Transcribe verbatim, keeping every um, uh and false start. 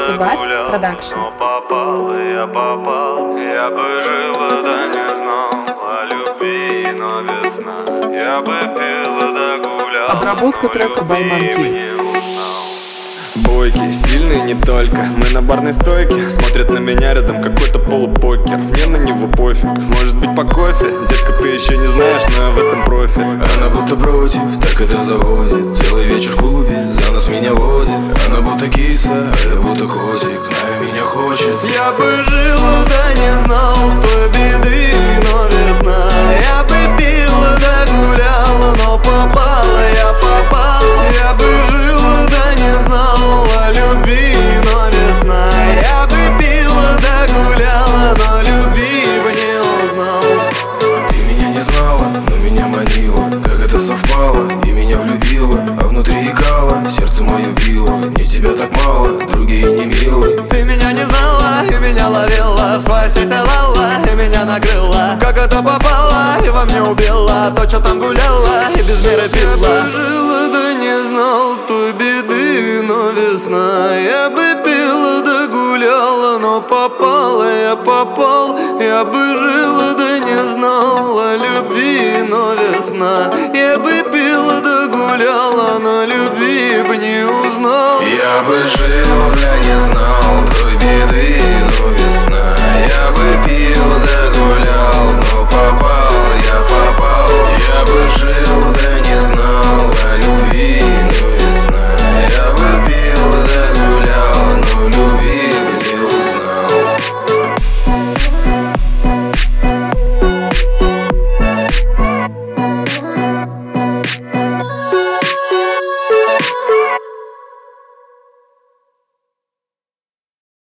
Бас Продакшн. Но попал, я попал, я бы жил, да не знал о любви, но весна. Я бы пил, да гулял. Обработка трека by Monkey. Бойкий, сильный не только. Мы на барной стойке. Смотрит на меня рядом какой-то полупокер. Мне на него пофиг, может быть по кофе. Детка, ты еще не знаешь, но я в этом профи. Она будто против, так это заводит. Целый вечер в клубе, за нас меня водит. Она будто киса, а я будто котик. Знаю, меня хочет. Я бы жил, да не знал той беды, но весна. Я бы пил, да гулял, но попал, я попал. Я бы жил, да не знал о любви, но весна. Я бы пил, да гулял, но любви бы не узнал. Ты меня не знала, но меня манила. Как это совпало, и меня влюбила. А внутри икало, сердце мое било. Мне тебя так мало, другие не милы. Ты меня не знала и меня ловила, в своей сети лала и меня накрыла. Как это попало и во мне убила то, что там гуляла и без меры пила. Я бы жил, да не знал той беды, но весна. Я бы пил, да гуляла, но попал, я попал. Я бы жил, да не знал о любви, но весна. Я бы пил, да гуляла, но любви бы не узнал. Я бы жил, да не знал